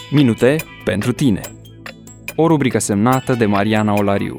Minute pentru tine. O rubrică semnată de Mariana Olariu.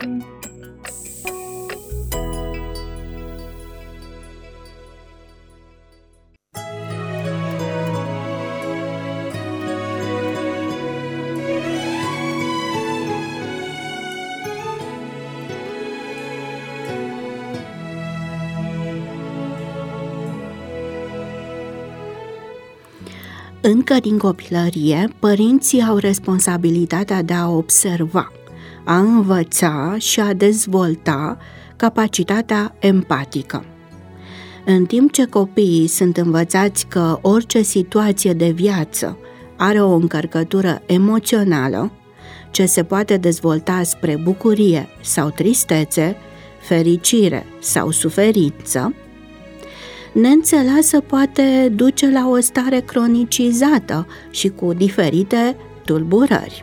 Încă din copilărie, părinții au responsabilitatea de a observa, a învăța și a dezvolta capacitatea empatică. În timp ce copiii sunt învățați că orice situație de viață are o încărcătură emoțională, ce se poate dezvolta spre bucurie sau tristețe, fericire sau suferință, neînțeleasă poate duce la o stare cronicizată și cu diferite tulburări.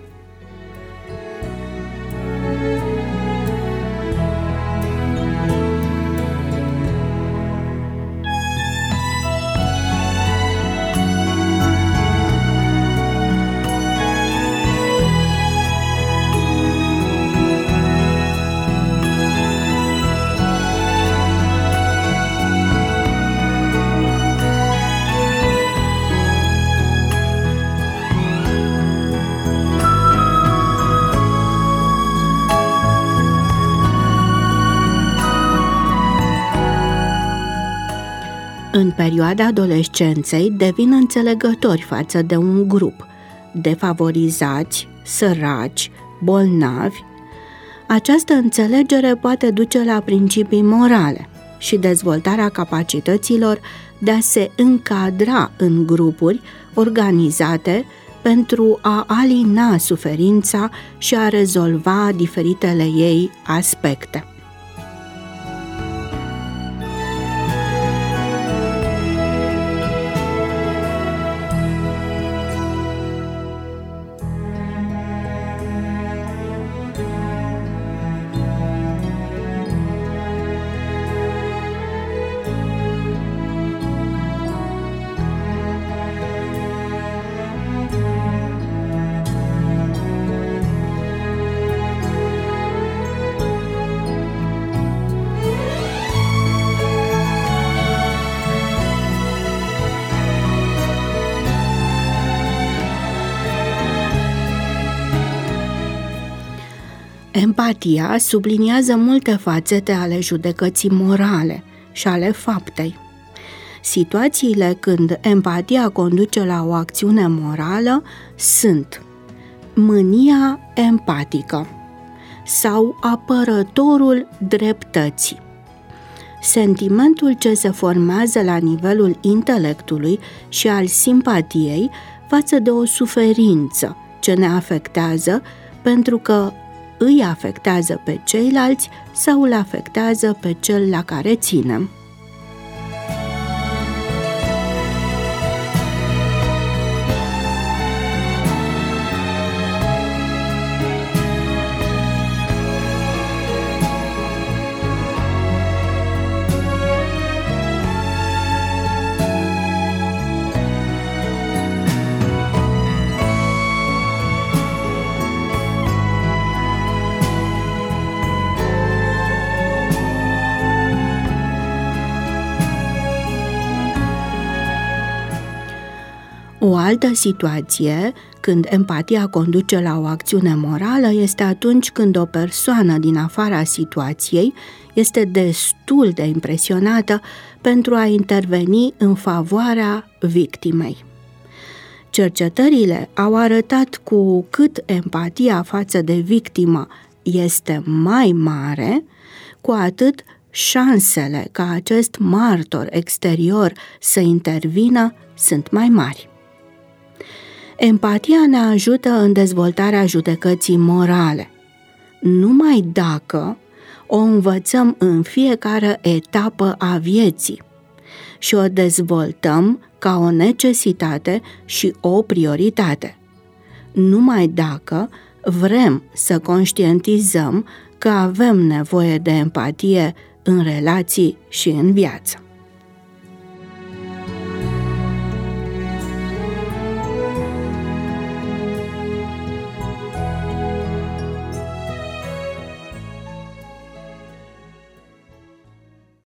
În perioada adolescenței devin înțelegători față de un grup, defavorizați, săraci, bolnavi. Această înțelegere poate duce la principii morale și dezvoltarea capacităților de a se încadra în grupuri organizate pentru a alina suferința și a rezolva diferitele ei aspecte. Empatia subliniază multe fațete ale judecății morale și ale faptei. Situațiile când empatia conduce la o acțiune morală sunt mânia empatică sau apărătorul dreptății. Sentimentul ce se formează la nivelul intelectului și al simpatiei față de o suferință ce ne afectează pentru că îi afectează pe ceilalți sau îl afectează pe cel la care ținem. O altă situație când empatia conduce la o acțiune morală este atunci când o persoană din afara situației este destul de impresionată pentru a interveni în favoarea victimei. Cercetările au arătat cu cât empatia față de victimă este mai mare, cu atât șansele ca acest martor exterior să intervină sunt mai mari. Empatia ne ajută în dezvoltarea judecății morale, numai dacă o învățăm în fiecare etapă a vieții și o dezvoltăm ca o necesitate și o prioritate, numai dacă vrem să conștientizăm că avem nevoie de empatie în relații și în viață.